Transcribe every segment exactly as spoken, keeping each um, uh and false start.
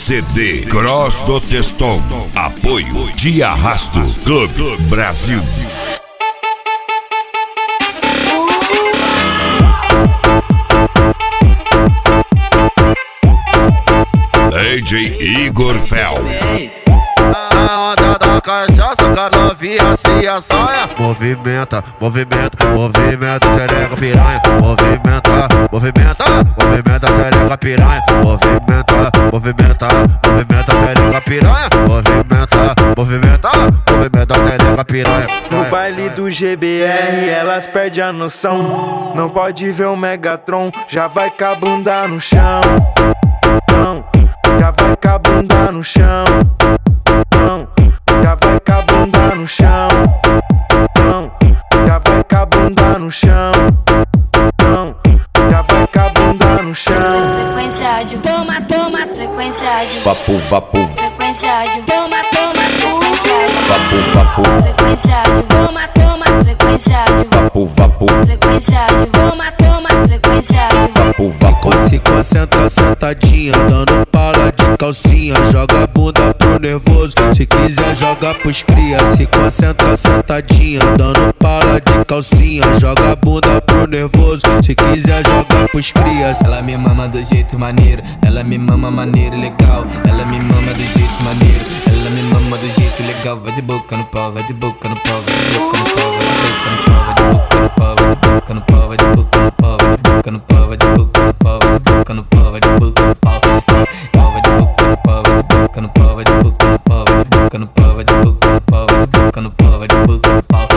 C D Cross do Teston. Apoio de Arrasto Clube Brasil. D J Igor Fel. A onda da cachaça, com a novinha se assanha. Movimenta, movimenta, movimenta, xereca piranha. Movimenta, movimenta, movimenta, xereca piranha. Movimenta, movimenta, movimenta, xereca piranha. Movimenta, movimenta, movimenta, xereca piranha. No baile do G B R elas perdem a noção. Não pode ver o Megatron, já vai com a bunda no chão. Não, já vai com a bunda no chão. Não, já vai com a bunda no chão. Não, já vai com a bunda no chão. Não, já vai com a bunda no chão. Sequência de toma, toma, sequência de vapo, vapo, sequência de toma, toma, sequência de vapo, vapo, sequência de toma, toma, sequência de vapo, vapo, sequência de toma, toma, sequência de vapo, vapo. Se concentra sentadinha, dando pala de calcinha. Joga a bunda pro nervoso, se quiser joga pros cria. Se concentra sentadinha, dando pala de calcinha. Joga a bunda pro nervoso, se quiser joga pros crias. Ela me mama do jeito maneiro, ela me mama maneiro legal. Ela me mama do jeito maneiro, ela me mama do jeito legal. Vai de boca no pau, vai de boca no pau, vai de boca no pau, vai de boca no pau, vai de boca no pau, vai de boca no pau, vai de boca no pau, vai de boca no pau, vai de boca no pau, vai de boca no pau, vai de boca no pau, vai de boca no pau, vai de boca no pau, vai de boca no pau, vai de boca no pau, vai de boca no pau, vai de boca no pau, vai de boca no pau.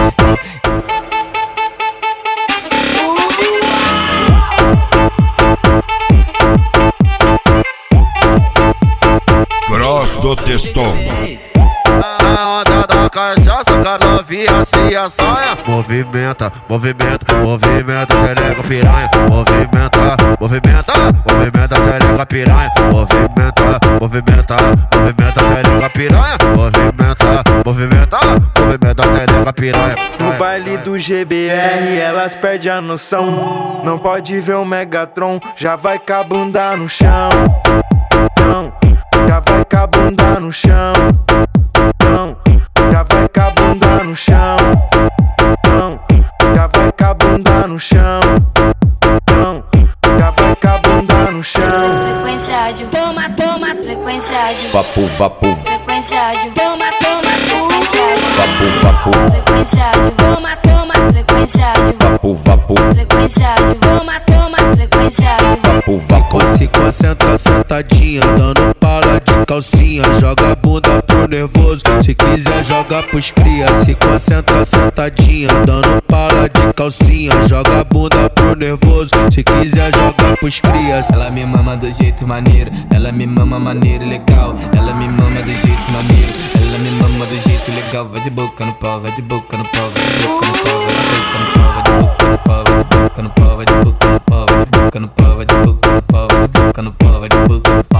Cross do Teston. A onda da cachaça, com a novinha se assanha. Movimenta, movimenta, movimenta, xereca piranha. Movimenta, movimenta, movimenta, xereca piranha. Movimenta, movimenta, movimenta, xereca piranha. Movimenta, movimenta, movimenta, xereca piranha. No baile do G B R elas perdem a noção. Não pode ver o Megatron, já vai com a bunda no chão. Não, já vai com a bunda no chão. Não, já vai com a bunda no chão. Não, já vai com a bunda no chão. Não, já vai com a bunda no chão. sequência de toma, toma, sequência de vapo, vapo, sequência de toma, toma, sequência de vapo, vapo, sequência de toma, toma, sequência de vapo, vapo, sequência de toma, toma, sequência de vapo, vapo. Se concentra sentadinha, dando pala de calcinha. Joga a bunda pro nervoso, se quiser joga pros cria. Se concentra sentadinha, dando pala de calcinha. Joga a bunda pro nervoso, se quiser joga pros crias. Ela me mama do jeito maneiro, ela me mama maneiro legal. Ela me mama do jeito maneiro, ela me mama do jeito legal. Vai de boca no pau, vai de boca no pau, vai de boca no pau, vai de boca no pau, vai de boca no pau, vai de boca no pau, vai de boca no pau, vai de boca no pau, vai de boca no pau, vai de boca no pau, vai de boca no pau.